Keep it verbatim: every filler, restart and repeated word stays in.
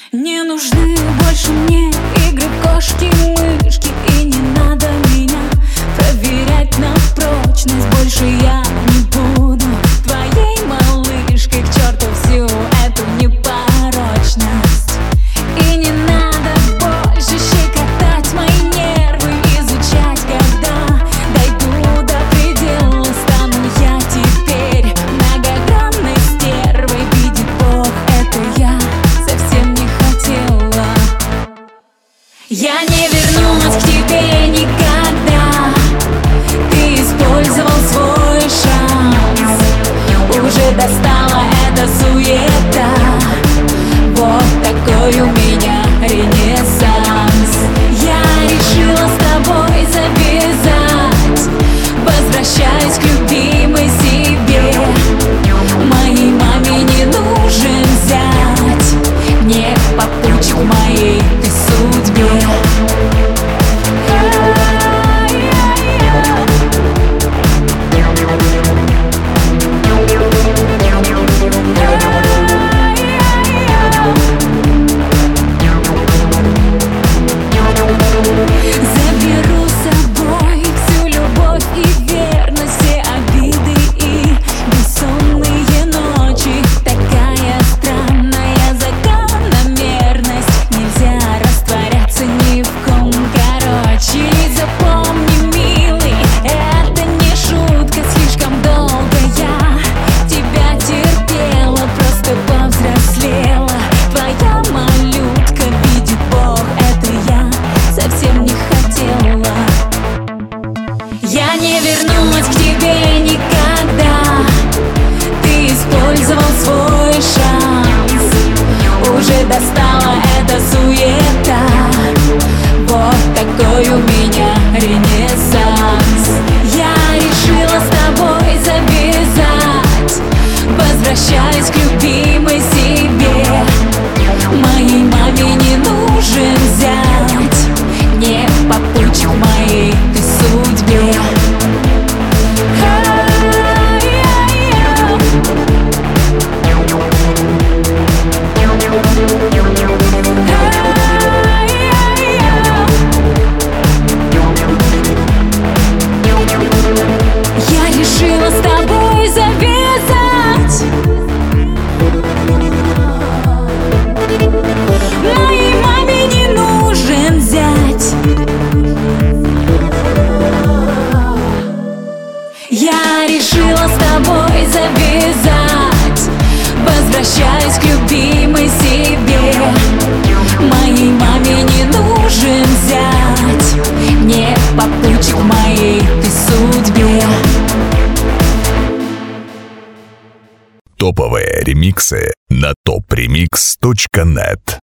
Не нужны больше мне игры кошки-мышки, и не надо меня проверять на прочность. Больше я не буду твоей малышкой, к черту всю эту непорочность. И не надо больше щекотать мои нервы, изучать, когда дойду до предела. Стану я теперь многогранной стервой. Видит Бог, это я совсем не хотела. Я не вернусь к тебе никогда. Ты использовал свой шанс. Уже достала эта суета. Вот такой у меня ренессанс. Я решила с тобой завязать. Возвращаюсь к любимой себе. Моей маме не нужен зять. Не попутчик моей ты судьбе. Заберу с собой всю любовь и верность, все обиды и бессонные ночи. Такая странная закономерность, нельзя растворяться ни в ком, короче. Запомни, милый, это не шутка. Слишком долго я тебя терпела, просто повзрослела. Твоя малютка, видит Бог, это я совсем не хотела. Я не вернусь к тебе никогда. Ты использовал свой шанс. Уже достала эта суета. Вот такой у меня ренессанс. Я решила с тобой завязать. Возвращаюсь к любимой себе. Моей маме не нужен зять. Не попутчик моей ты судьбе. Я решила с тобой завязать. Моей маме не нужен зять. Я решила с тобой завязать. Возвращаюсь к любимой себе. Моей маме не нужен зять. Не попутчик моей ты судьбе. Топовые ремиксы на топ ремикс точка нет.